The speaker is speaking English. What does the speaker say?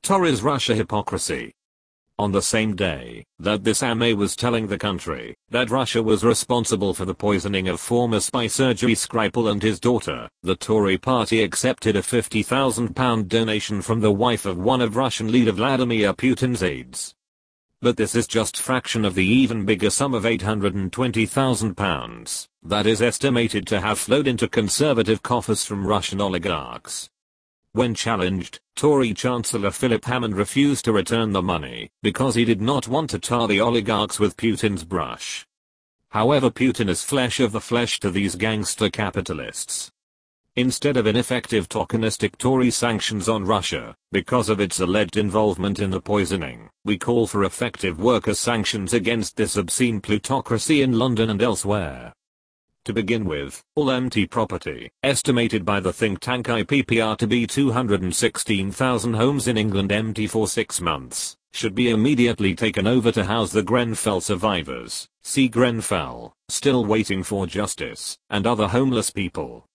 Tories Russia hypocrisy. On the same day that this AMA was telling the country that Russia was responsible for the poisoning of former spy Sergei Skripal and his daughter, the Tory party accepted a £50,000 donation from the wife of one of Russian leader Vladimir Putin's aides. But this is just fraction of the even bigger sum of £820,000 that is estimated to have flowed into conservative coffers from Russian oligarchs. When challenged, Tory Chancellor Philip Hammond refused to return the money because he did not want to tar the oligarchs with Putin's brush. However, Putin is flesh of the flesh to these gangster capitalists. Instead of ineffective tokenistic Tory sanctions on Russia because of its alleged involvement in the poisoning, we call for effective worker sanctions against this obscene plutocracy in London and elsewhere. To begin with, all empty property, estimated by the think tank IPPR to be 216,000 homes in England empty for 6 months, should be immediately taken over to house the Grenfell survivors, see Grenfell, still waiting for justice, and other homeless people.